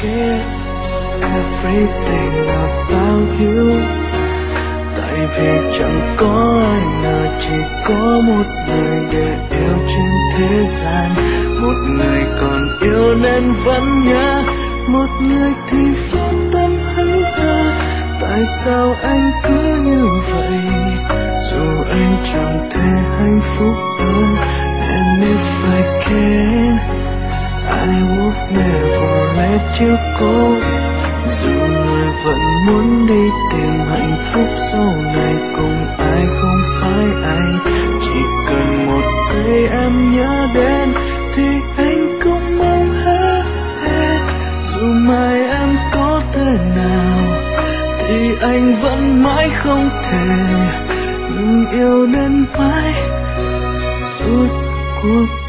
forget everything about you. Tại vì chẳng có ai nào, chỉ có một người để yêu trên thế gian. Một người còn yêu nên vẫn nhớ, một người thì vô tâm hững hờ. Tại sao anh cứ như vậy, dù anh chẳng thể hạnh phúc hơn. And if I can, I would never let you go. Dù người vẫn muốn đi tìm hạnh phúc sau này cùng ai không phải anh. Chỉ cần một giây em nhớ đến thì anh cũng mong hết. Dù mai em có thế nào thì anh vẫn mãi không thể ngừng yêu đến mãi suốt cuộc